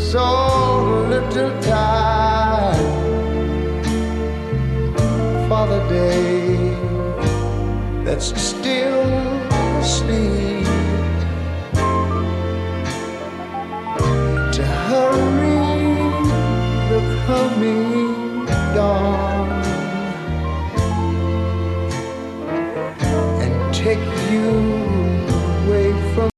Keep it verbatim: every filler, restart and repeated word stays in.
so little time for the day that's still asleep.